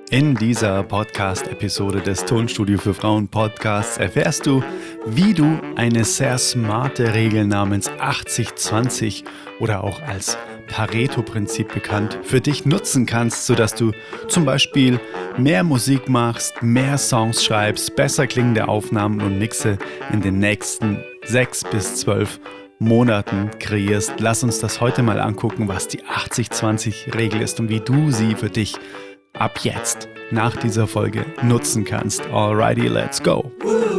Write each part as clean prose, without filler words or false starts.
In dieser Podcast-Episode des Tonstudio für Frauen Podcasts erfährst du, wie du eine sehr smarte Regel namens 80-20 oder auch als Pareto-Prinzip bekannt für dich nutzen kannst, sodass du zum Beispiel mehr Musik machst, mehr Songs schreibst, besser klingende Aufnahmen und Mixe in den nächsten 6 bis 12 Monaten kreierst. Lass uns das heute mal angucken, was die 80-20-Regel ist und wie du sie für dich ab jetzt nach dieser Folge nutzen kannst. Alrighty, let's go!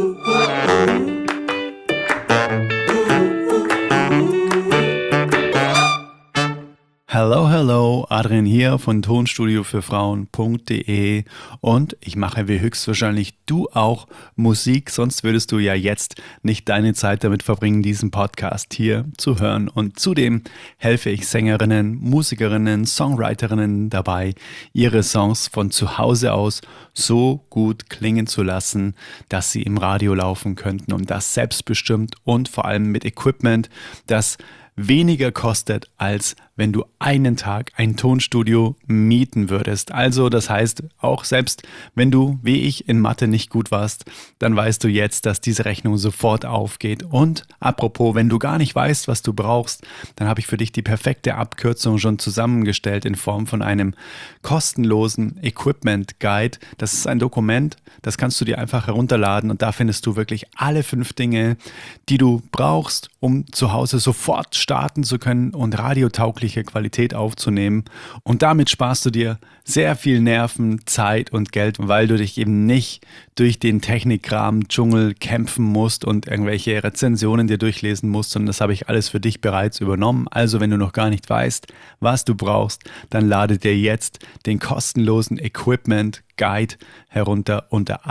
Hello, Adrian hier von Tonstudio für Frauen.de und ich mache wie höchstwahrscheinlich du auch Musik, sonst würdest du ja jetzt nicht deine Zeit damit verbringen, diesen Podcast hier zu hören. Und zudem helfe ich Sängerinnen, Musikerinnen, Songwriterinnen dabei, ihre Songs von zu Hause aus so gut klingen zu lassen, dass sie im Radio laufen könnten und das selbstbestimmt und vor allem mit Equipment, das weniger kostet, als wenn du einen Tag ein Tonstudio mieten würdest. Also das heißt, auch selbst wenn du, wie ich, in Mathe nicht gut warst, dann weißt du jetzt, dass diese Rechnung sofort aufgeht. Und apropos, wenn du gar nicht weißt, was du brauchst, dann habe ich für dich die perfekte Abkürzung schon zusammengestellt in Form von einem kostenlosen Equipment Guide. Das ist ein Dokument, das kannst du dir einfach herunterladen und da findest du wirklich alle 5 Dinge, die du brauchst, um zu Hause sofort starten zu können und radiotaugliche Qualität aufzunehmen. Und damit sparst du dir sehr viel Nerven, Zeit und Geld, weil du dich eben nicht durch den Technikkram-Dschungel kämpfen musst und irgendwelche Rezensionen dir durchlesen musst, sondern das habe ich alles für dich bereits übernommen. Also wenn du noch gar nicht weißt, was du brauchst, dann lade dir jetzt den kostenlosen Equipment Guide herunter unter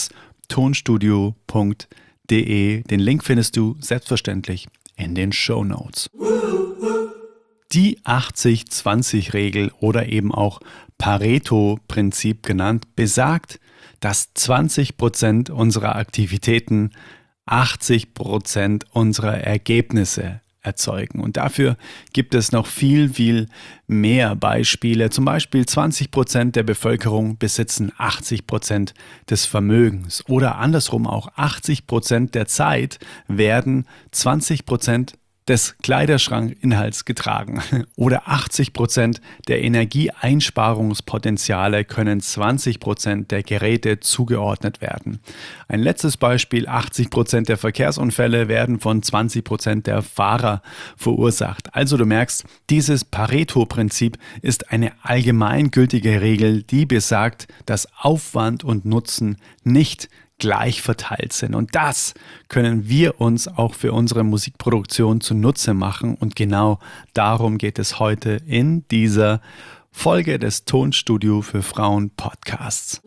eigenestonstudio.de. Den Link findest du selbstverständlich in den Shownotes. Die 80-20-Regel oder eben auch Pareto-Prinzip genannt, besagt, dass 20% unserer Aktivitäten 80% unserer Ergebnisse erzeugen. Und dafür gibt es noch viel mehr Beispiele. Zum Beispiel 20% der Bevölkerung besitzen 80% des Vermögens. Oder andersrum auch 80% der Zeit werden 20% des Kleiderschrankinhalts getragen. Oder 80% der Energieeinsparungspotenziale können 20% der Geräte zugeordnet werden. Ein letztes Beispiel, 80% der Verkehrsunfälle werden von 20% der Fahrer verursacht. Also du merkst, dieses Pareto-Prinzip ist eine allgemeingültige Regel, die besagt, dass Aufwand und Nutzen nicht gleich verteilt sind. Und das können wir uns auch für unsere Musikproduktion zunutze machen. Und genau darum geht es heute in dieser Folge des Tonstudio für Frauen Podcasts.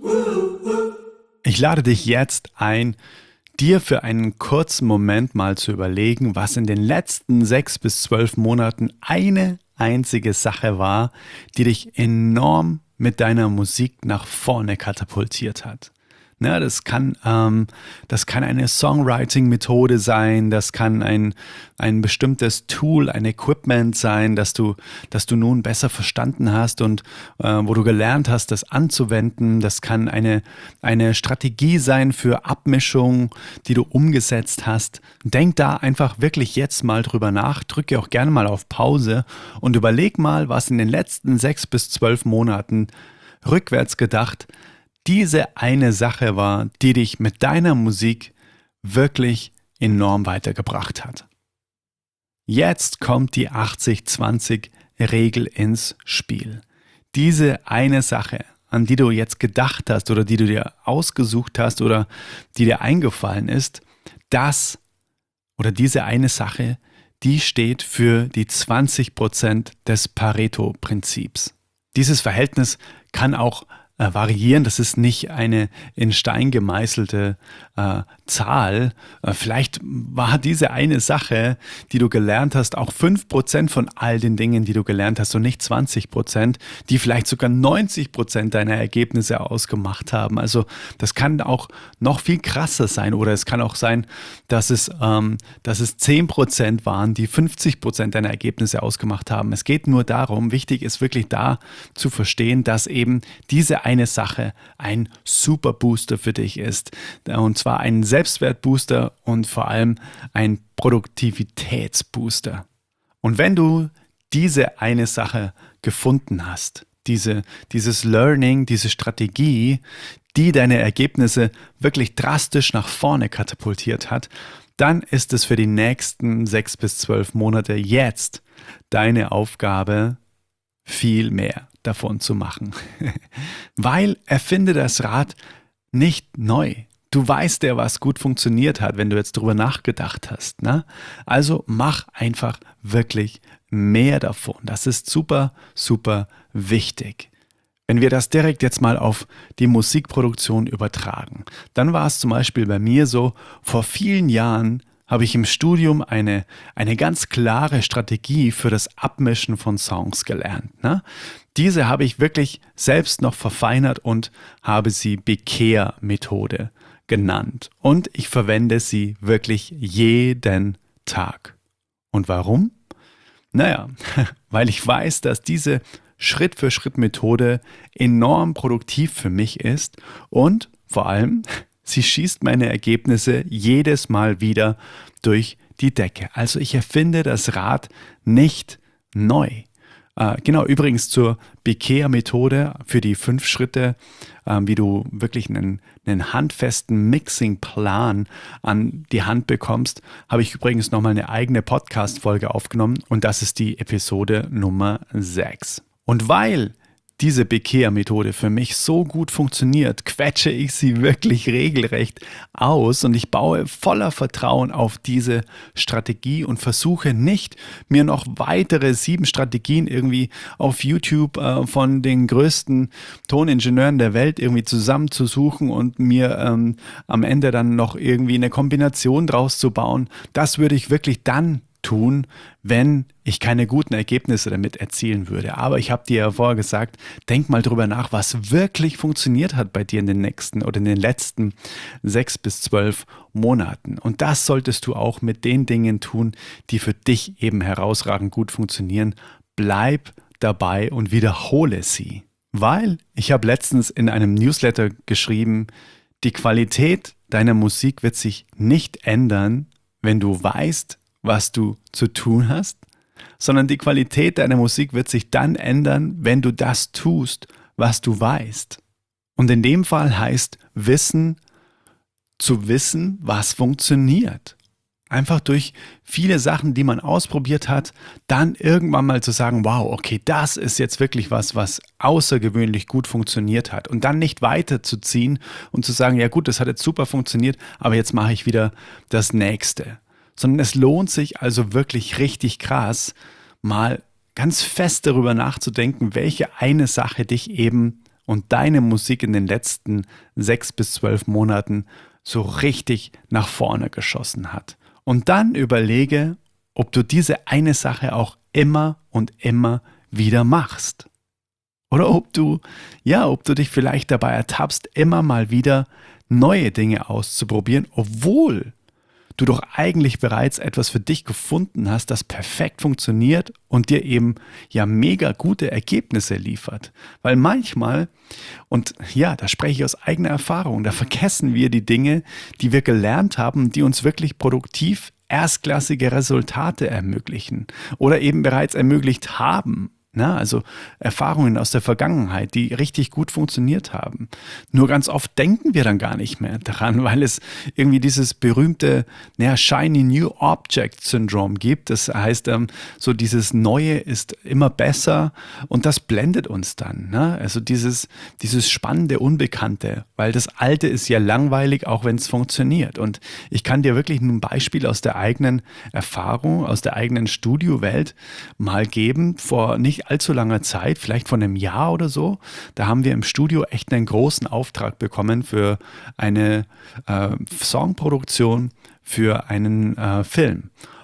Ich lade dich jetzt ein, dir für einen kurzen Moment mal zu überlegen, was in den letzten 6 bis 12 Monaten eine einzige Sache war, die dich enorm mit deiner Musik nach vorne katapultiert hat. Ja, das kann eine Songwriting-Methode sein, das kann ein bestimmtes Tool, ein Equipment sein, das du nun besser verstanden hast und wo du gelernt hast, das anzuwenden. Das kann eine Strategie sein für Abmischung, die du umgesetzt hast. Denk da einfach wirklich jetzt mal drüber nach, drücke auch gerne mal auf Pause und überleg mal, was in den letzten 6 bis 12 Monaten rückwärts gedacht diese eine Sache war, die dich mit deiner Musik wirklich enorm weitergebracht hat. Jetzt kommt die 80-20-Regel ins Spiel. Diese eine Sache, an die du jetzt gedacht hast oder die du dir ausgesucht hast oder die dir eingefallen ist, diese eine Sache, die steht für die 20% des Pareto-Prinzips. Dieses Verhältnis kann auch variieren. Das ist nicht eine in Stein gemeißelte Zahl. Vielleicht war diese eine Sache, die du gelernt hast, auch 5% von all den Dingen, die du gelernt hast und nicht 20%, die vielleicht sogar 90% deiner Ergebnisse ausgemacht haben. Also das kann auch noch viel krasser sein oder es kann auch sein, dass es 10% waren, die 50% deiner Ergebnisse ausgemacht haben. Es geht nur darum, wichtig ist wirklich da zu verstehen, dass eben diese eine Sache ein super Booster für dich ist. Und zwar ein Selbstwertbooster und vor allem ein Produktivitätsbooster. Und wenn du diese eine Sache gefunden hast, dieses Learning, diese Strategie, die deine Ergebnisse wirklich drastisch nach vorne katapultiert hat, dann ist es für die nächsten 6 bis 12 Monate jetzt deine Aufgabe, viel mehr davon zu machen. Weil erfinde das Rad nicht neu. Du weißt ja, was gut funktioniert hat, wenn du jetzt drüber nachgedacht hast. Ne? Also mach einfach wirklich mehr davon. Das ist super, super wichtig. Wenn wir das direkt jetzt mal auf die Musikproduktion übertragen, dann war es zum Beispiel bei mir so, vor vielen Jahren habe ich im Studium eine ganz klare Strategie für das Abmischen von Songs gelernt. Ne? Diese habe ich wirklich selbst noch verfeinert und habe sie Bekehr-Methode genannt. Und ich verwende sie wirklich jeden Tag. Und warum? Naja, weil ich weiß, dass diese Schritt-für-Schritt-Methode enorm produktiv für mich ist und vor allem, sie schießt meine Ergebnisse jedes Mal wieder durch die Decke. Also ich erfinde das Rad nicht neu. Genau, übrigens zur Bekehr-Methode für die 5 Schritte, wie du wirklich einen handfesten Mixing-Plan an die Hand bekommst, habe ich übrigens nochmal eine eigene Podcast-Folge aufgenommen und das ist die Episode Nummer 6. Und weil diese Bekehr-Methode für mich so gut funktioniert, quetsche ich sie wirklich regelrecht aus und ich baue voller Vertrauen auf diese Strategie und versuche nicht, mir noch weitere 7 Strategien irgendwie auf YouTube von den größten Toningenieuren der Welt irgendwie zusammenzusuchen und mir am Ende dann noch irgendwie eine Kombination draus zu bauen. Das würde ich wirklich dann tun, wenn ich keine guten Ergebnisse damit erzielen würde. Aber ich habe dir ja vorher gesagt, denk mal drüber nach, was wirklich funktioniert hat bei dir in den letzten 6 bis 12 Monaten. Und das solltest du auch mit den Dingen tun, die für dich eben herausragend gut funktionieren. Bleib dabei und wiederhole sie. Weil ich habe letztens in einem Newsletter geschrieben, die Qualität deiner Musik wird sich nicht ändern, wenn du weißt, was du zu tun hast, sondern die Qualität deiner Musik wird sich dann ändern, wenn du das tust, was du weißt. Und in dem Fall heißt Wissen, zu wissen, was funktioniert. Einfach durch viele Sachen, die man ausprobiert hat, dann irgendwann mal zu sagen, wow, okay, das ist jetzt wirklich was außergewöhnlich gut funktioniert hat. Und dann nicht weiterzuziehen und zu sagen, ja gut, das hat jetzt super funktioniert, aber jetzt mache ich wieder das Nächste. Sondern es lohnt sich also wirklich richtig krass, mal ganz fest darüber nachzudenken, welche eine Sache dich eben und deine Musik in den letzten 6 bis 12 Monaten so richtig nach vorne geschossen hat. Und dann überlege, ob du diese eine Sache auch immer und immer wieder machst. Oder ob du dich vielleicht dabei ertappst, immer mal wieder neue Dinge auszuprobieren, obwohl du doch eigentlich bereits etwas für dich gefunden hast, das perfekt funktioniert und dir eben ja mega gute Ergebnisse liefert. Weil manchmal, und ja, da spreche ich aus eigener Erfahrung, da vergessen wir die Dinge, die wir gelernt haben, die uns wirklich produktiv erstklassige Resultate ermöglichen oder eben bereits ermöglicht haben. Na, also Erfahrungen aus der Vergangenheit, die richtig gut funktioniert haben. Nur ganz oft denken wir dann gar nicht mehr daran, weil es irgendwie dieses berühmte Shiny New Object Syndrome gibt. Das heißt, so dieses Neue ist immer besser und das blendet uns dann. Ne? Also dieses spannende Unbekannte, weil das Alte ist ja langweilig, auch wenn es funktioniert. Und ich kann dir wirklich ein Beispiel aus der eigenen Erfahrung, aus der eigenen Studiowelt mal geben, vor nicht allzu langer Zeit, vielleicht vor einem Jahr oder so, da haben wir im Studio echt einen großen Auftrag bekommen für eine Songproduktion für einen Film.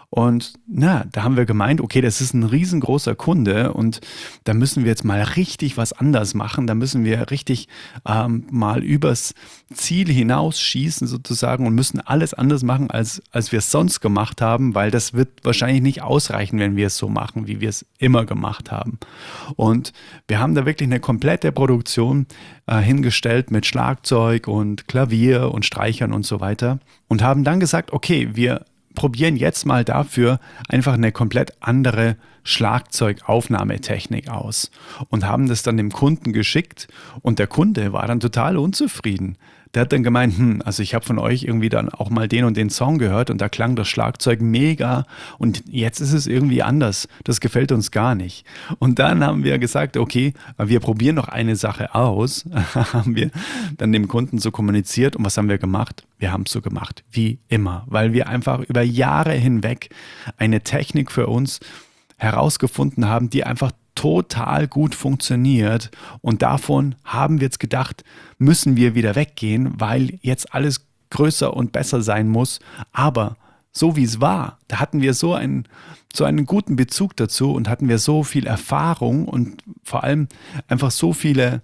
Und da haben wir gemeint, okay, das ist ein riesengroßer Kunde und da müssen wir jetzt mal richtig was anders machen. Da müssen wir richtig mal übers Ziel hinausschießen sozusagen und müssen alles anders machen, als wir es sonst gemacht haben, weil das wird wahrscheinlich nicht ausreichen, wenn wir es so machen, wie wir es immer gemacht haben. Und wir haben da wirklich eine komplette Produktion hingestellt mit Schlagzeug und Klavier und Streichern und so weiter und haben dann gesagt, okay, wir probieren jetzt mal dafür einfach eine komplett andere Schlagzeugaufnahmetechnik aus und haben das dann dem Kunden geschickt und der Kunde war dann total unzufrieden. Der hat dann gemeint, also ich habe von euch irgendwie dann auch mal den und den Song gehört und da klang das Schlagzeug mega und jetzt ist es irgendwie anders. Das gefällt uns gar nicht. Und dann haben wir gesagt, okay, wir probieren noch eine Sache aus. Haben wir dann dem Kunden so kommuniziert und was haben wir gemacht? Wir haben es so gemacht, wie immer, weil wir einfach über Jahre hinweg eine Technik für uns herausgefunden haben, die einfach total gut funktioniert und davon haben wir jetzt gedacht, müssen wir wieder weggehen, weil jetzt alles größer und besser sein muss, aber so wie es war, da hatten wir so einen guten Bezug dazu und hatten wir so viel Erfahrung und vor allem einfach so viele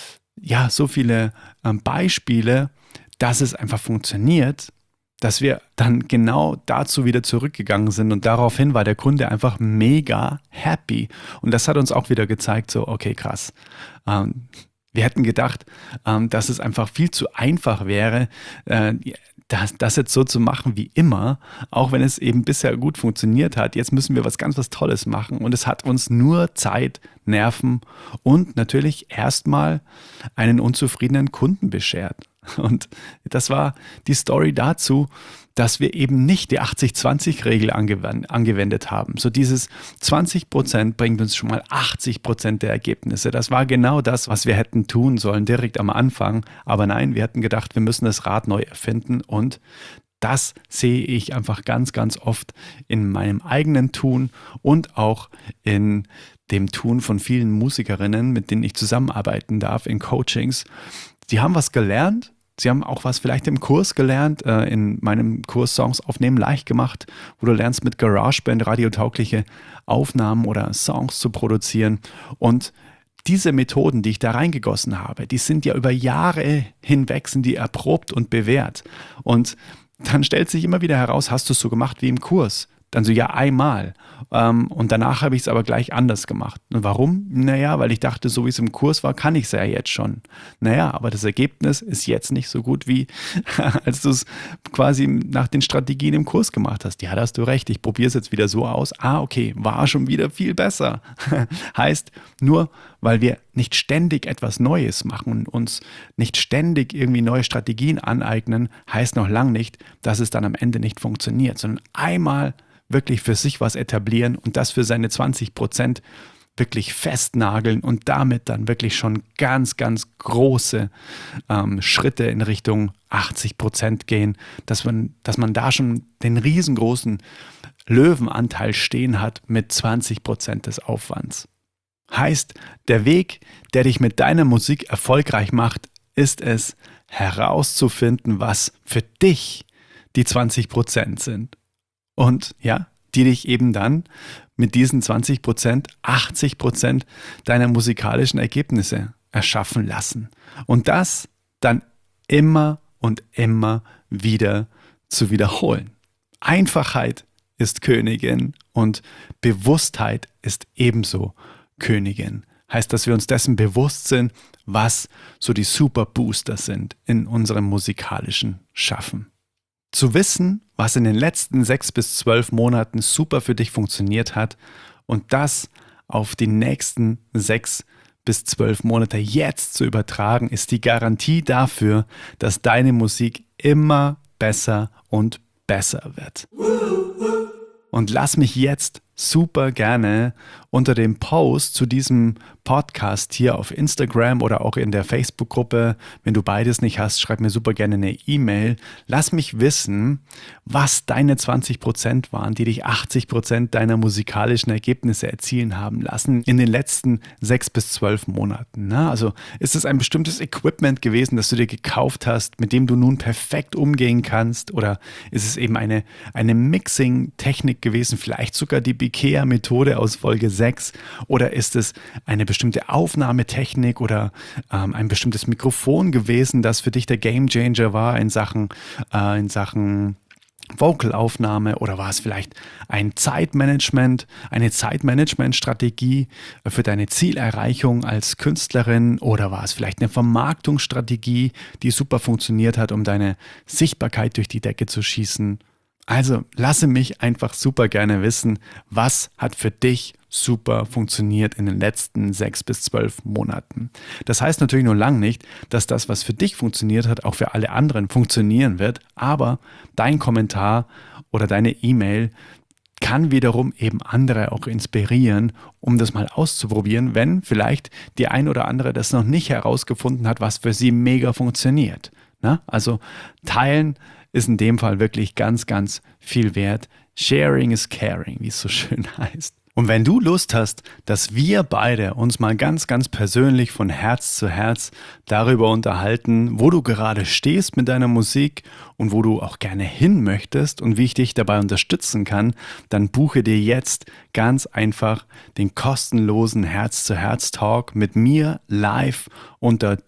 Beispiele, dass es einfach funktioniert, dass wir dann genau dazu wieder zurückgegangen sind und daraufhin war der Kunde einfach mega happy. Und das hat uns auch wieder gezeigt, so, okay, krass. Wir hätten gedacht, dass es einfach viel zu einfach wäre, das jetzt so zu machen wie immer, auch wenn es eben bisher gut funktioniert hat. Jetzt müssen wir was Tolles machen und es hat uns nur Zeit, Nerven und natürlich erstmal einen unzufriedenen Kunden beschert. Und das war die Story dazu, dass wir eben nicht die 80-20-Regel angewendet haben. So dieses 20% bringt uns schon mal 80% der Ergebnisse. Das war genau das, was wir hätten tun sollen direkt am Anfang. Aber nein, wir hätten gedacht, wir müssen das Rad neu erfinden und das sehe ich einfach ganz, ganz oft in meinem eigenen Tun und auch in dem Tun von vielen Musikerinnen, mit denen ich zusammenarbeiten darf in Coachings. Sie haben was gelernt, sie haben auch was vielleicht im Kurs gelernt, in meinem Kurs Songs aufnehmen leicht gemacht, wo du lernst mit GarageBand radiotaugliche Aufnahmen oder Songs zu produzieren und diese Methoden, die ich da reingegossen habe, die sind ja über Jahre hinweg, sind die erprobt und bewährt und dann stellt sich immer wieder heraus, hast du es so gemacht wie im Kurs? Dann so, ja, einmal. Und danach habe ich es aber gleich anders gemacht. Und warum? Naja, weil ich dachte, so wie es im Kurs war, kann ich es ja jetzt schon. Naja, aber das Ergebnis ist jetzt nicht so gut, wie als du es quasi nach den Strategien im Kurs gemacht hast. Ja, da hast du recht, ich probiere es jetzt wieder so aus. Okay, war schon wieder viel besser. Heißt, nur weil wir nicht ständig etwas Neues machen und uns nicht ständig irgendwie neue Strategien aneignen, heißt noch lang nicht, dass es dann am Ende nicht funktioniert, sondern einmal wirklich für sich was etablieren und das für seine 20% wirklich festnageln und damit dann wirklich schon ganz, ganz große Schritte in Richtung 80% gehen, dass man da schon den riesengroßen Löwenanteil stehen hat mit 20% des Aufwands. Heißt, der Weg, der dich mit deiner Musik erfolgreich macht, ist es, herauszufinden, was für dich die 20% sind. Und ja, die dich eben dann mit diesen 20% 80% deiner musikalischen Ergebnisse erschaffen lassen. Und das dann immer und immer wieder zu wiederholen. Einfachheit ist Königin und Bewusstheit ist ebenso Königin. Heißt, dass wir uns dessen bewusst sind, was so die Super Booster sind in unserem musikalischen Schaffen. Zu wissen, was in den letzten 6 bis 12 Monaten super für dich funktioniert hat und das auf die nächsten 6 bis 12 Monate jetzt zu übertragen, ist die Garantie dafür, dass deine Musik immer besser und besser wird. Und lass mich jetzt super gerne unter dem Post zu diesem Podcast hier auf Instagram oder auch in der Facebook-Gruppe. Wenn du beides nicht hast, schreib mir super gerne eine E-Mail. Lass mich wissen, was deine 20% waren, die dich 80% deiner musikalischen Ergebnisse erzielen haben lassen in den letzten 6 bis 12 Monaten. Na, also ist es ein bestimmtes Equipment gewesen, das du dir gekauft hast, mit dem du nun perfekt umgehen kannst? Oder ist es eben eine Mixing-Technik gewesen, vielleicht sogar die Bikea-Methode aus Folge 6? Oder ist es eine bestimmte Aufnahmetechnik oder ein bestimmtes Mikrofon gewesen, das für dich der Gamechanger war in Sachen Vocalaufnahme, oder war es vielleicht eine Zeitmanagement-Strategie für deine Zielerreichung als Künstlerin, oder war es vielleicht eine Vermarktungsstrategie, die super funktioniert hat, um deine Sichtbarkeit durch die Decke zu schießen? Also lasse mich einfach super gerne wissen, was hat für dich super funktioniert in den letzten 6 bis 12 Monaten. Das heißt natürlich noch lange nicht, dass das, was für dich funktioniert hat, auch für alle anderen funktionieren wird, aber dein Kommentar oder deine E-Mail kann wiederum eben andere auch inspirieren, um das mal auszuprobieren, wenn vielleicht die ein oder andere das noch nicht herausgefunden hat, was für sie mega funktioniert. Na? Also teilen ist in dem Fall wirklich ganz, ganz viel wert. Sharing is caring, wie es so schön heißt. Und wenn du Lust hast, dass wir beide uns mal ganz, ganz persönlich von Herz zu Herz darüber unterhalten, wo du gerade stehst mit deiner Musik und wo du auch gerne hin möchtest und wie ich dich dabei unterstützen kann, dann buche dir jetzt ganz einfach den kostenlosen Herz-zu-Herz-Talk mit mir live unter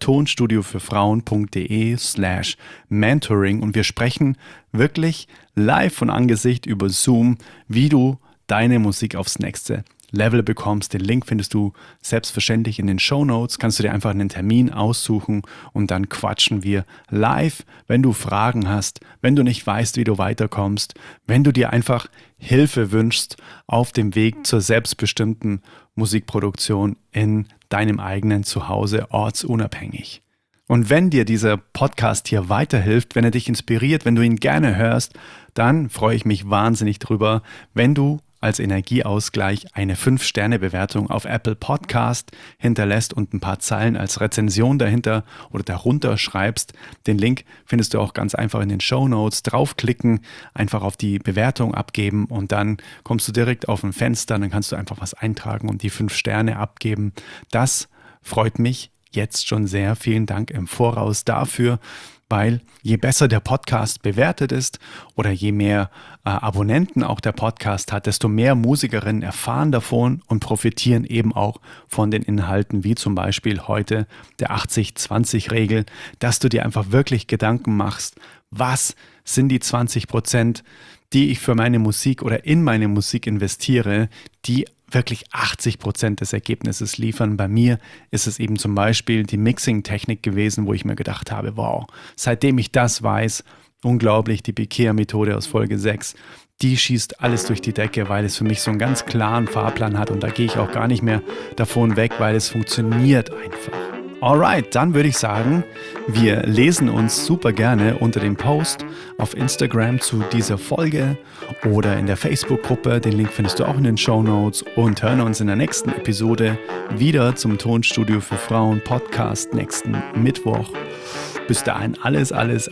tonstudiofürfrauen.de/mentoring und wir sprechen wirklich live von Angesicht über Zoom, wie du deine Musik aufs nächste Level bekommst. Den Link findest du selbstverständlich in den Shownotes. Kannst du dir einfach einen Termin aussuchen und dann quatschen wir live. Wenn du Fragen hast, wenn du nicht weißt, wie du weiterkommst, wenn du dir einfach Hilfe wünschst auf dem Weg zur selbstbestimmten Musikproduktion in deinem eigenen Zuhause, ortsunabhängig. Und wenn dir dieser Podcast hier weiterhilft, wenn er dich inspiriert, wenn du ihn gerne hörst, dann freue ich mich wahnsinnig drüber, wenn du als Energieausgleich eine 5-Sterne-Bewertung auf Apple Podcast hinterlässt und ein paar Zeilen als Rezension dahinter oder darunter schreibst. Den Link findest du auch ganz einfach in den Shownotes. Draufklicken, einfach auf die Bewertung abgeben und dann kommst du direkt auf ein Fenster. Dann kannst du einfach was eintragen und die 5 Sterne abgeben. Das freut mich jetzt schon sehr. Vielen Dank im Voraus dafür, weil je besser der Podcast bewertet ist oder je mehr Abonnenten auch der Podcast hat, desto mehr Musikerinnen erfahren davon und profitieren eben auch von den Inhalten, wie zum Beispiel heute der 80-20-Regel, dass du dir einfach wirklich Gedanken machst, was sind die 20%, die ich für meine Musik oder in meine Musik investiere, die wirklich 80% des Ergebnisses liefern. Bei mir ist es eben zum Beispiel die Mixing-Technik gewesen, wo ich mir gedacht habe, wow, seitdem ich das weiß, unglaublich, die Bikea-Methode aus Folge 6, die schießt alles durch die Decke, weil es für mich so einen ganz klaren Fahrplan hat und da gehe ich auch gar nicht mehr davon weg, weil es funktioniert einfach. Alright, dann würde ich sagen, wir lesen uns super gerne unter dem Post auf Instagram zu dieser Folge oder in der Facebook-Gruppe. Den Link findest du auch in den Shownotes und hören uns in der nächsten Episode wieder zum Tonstudio für Frauen Podcast nächsten Mittwoch. Bis dahin alles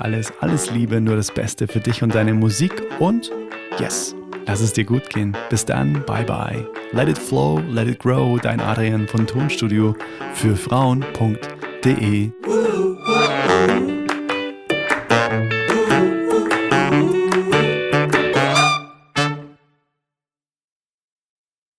Liebe, nur das Beste für dich und deine Musik und yes, lass es dir gut gehen. Bis dann, bye bye. Let it flow, let it grow, dein Adrian von Tonstudio für Frauen.de.